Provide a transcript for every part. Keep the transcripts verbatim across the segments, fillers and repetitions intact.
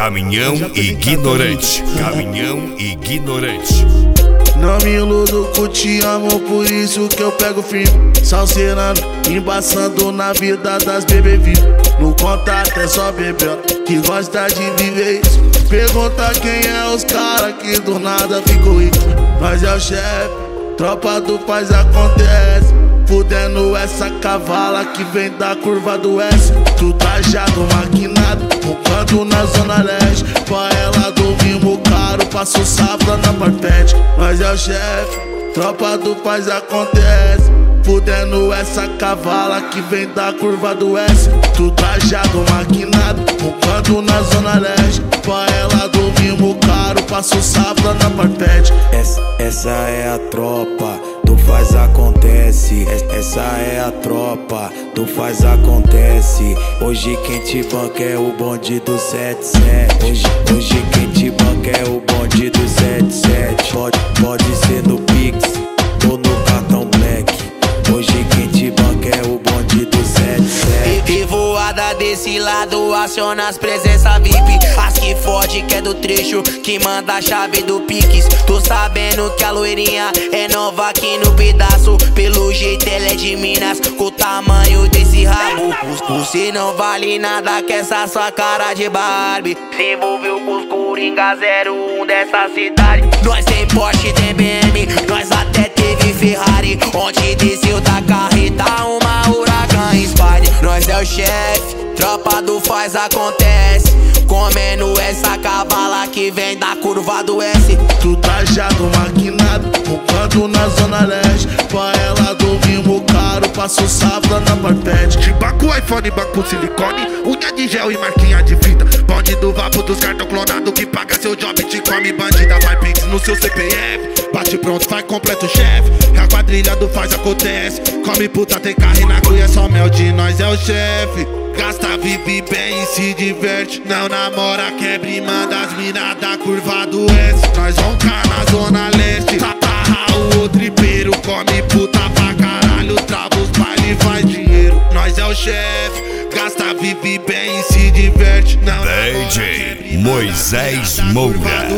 Caminhão ignorante, caminhão ignorante. Não me iludo com te amo, por isso que eu pego firme. Salseirando, embaçando na vida das bebê vivo. No contato é só bebê que gosta de viver isso. Pergunta quem é os cara que do nada ficou rico. Mas é o chefe, tropa do faz acontece. Fudendo essa cavala que vem da curva do S. Tu trajado, maquinado, roncando na zona leste. Pra ela do mimo caro, passo safra na parpete. Mas é o chefe, tropa do faz acontece. Fudendo essa cavala que vem da curva do S. Tu trajado, maquinado, roncando na zona leste. Pra ela do mimo caro, passo safra na parpete. Essa, essa é a tropa do faz acontece. Essa é a tropa do faz acontece. Hoje quem te banca é o bonde do sete sete. Hoje, hoje quem te banca é o bonde do sete sete. Pode, pode ser no Pix ou no cartão Black. Hoje quem te banca é o bonde do sete sete. E voada desse lado, aciona as presenças V I P. As que fode que é do trecho, que manda a chave do Pix. Tô sabendo que a loirinha é nova aqui no pedaço. Pelo jeito ela é de Minas, com o tamanho desse rabo. Você não vale nada que essa sua cara de Barbie. Se envolveu com os Coringa zero um dessa cidade. Nós tem Porsche, tem B M, nós até teve Ferrari. Onde desceu da carreta uma Huracan Spider. Nós é o chefe, tropa do faz acontece. Comendo essa cavala que vem da curva do S. Tu trajado, maquinado, roncando na zona leste. Pra ela do mimo caro, passo safra na parpete. De banco, iPhone, banco, silicone, unha de gel e marquinha de fita. Bonde do vapo dos cartão clonado que paga seu job, te come bandida. Vai Pix no seu C P F, bate pronto, faz completo chefe. A quadrilha do faz acontece. Come puta, tem carro e na cruz é só mel de nós é o chefe. Gasta, vive bem e se diverte. Não namora, quebra e manda as minas da curva do S. Nós roncar na zona leste, tatarra o tripeiro. Come puta pra caralho, trava os baile e faz dinheiro. Nós é o chefe, gasta, vive bem e se diverte. Não D J Moisés Moura.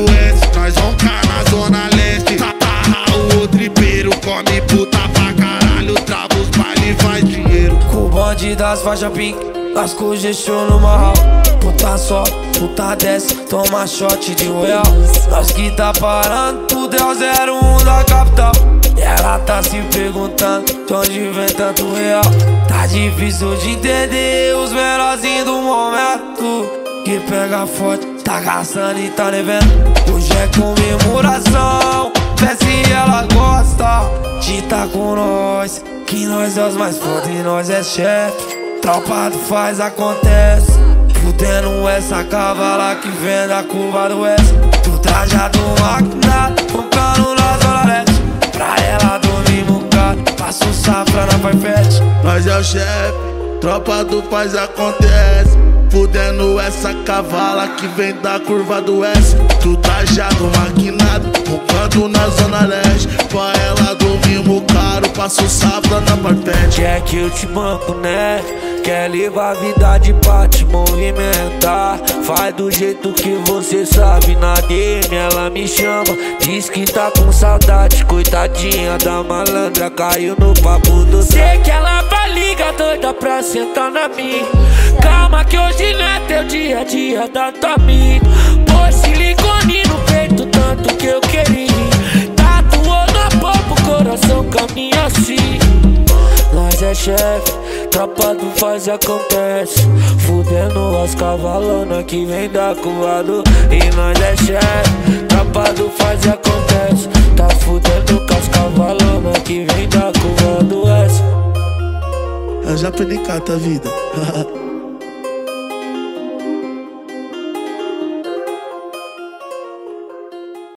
Nós roncar na zona leste, tatarra o tripeiro. Come puta pra caralho, trava os baile e faz dinheiro. Com o bonde das faixas pink, lasco gestou no marral. Puta só, puta desce, toma shot de royal. Nós que tá parando, tudo é o zero um da capital. E ela tá se perguntando de onde vem tanto real. Tá difícil de entender os menorzinhos do momento. Que pega forte, tá gastando e tá devendo. Hoje é comemoração, vê se ela gosta de tá com nós. Que nós é os mais foda e nós é chefe. Tropa do faz acontece. Fudendo essa cavala que vem da curva do S. Tu trajado maquinado, roncando na zona leste. Pra ela dormir mucado, passo safra na parpete. Nós é o chefe, tropa do faz acontece. Fudendo essa cavala que vem da curva do S. Tu trajado, maquinado, roncando na zona leste. Pra ela do mimo caro, passo safra na parpete. Quer que eu te banco, né? Quer levar a vida de pra te movimentar. Faz do jeito que você sabe. Na D M ela me chama, diz que tá com saudade. Coitadinha da malandra, caiu no papo do... Sei que ela vai ligar doida pra sentar na minha. Calma que hoje não é teu dia a dia da tua amiga. Pô, silicone no peito, tanto que eu queria. Tatuou na boca, o coração caminha assim. Nós é chefe, tropa do faz acontece. Fudendo as cavalona que vem da curva do... E nós é chefe, tropa do faz acontece. Tá fudendo com as cavalona que vem da curva do S. Eu já aprendi cata a vida.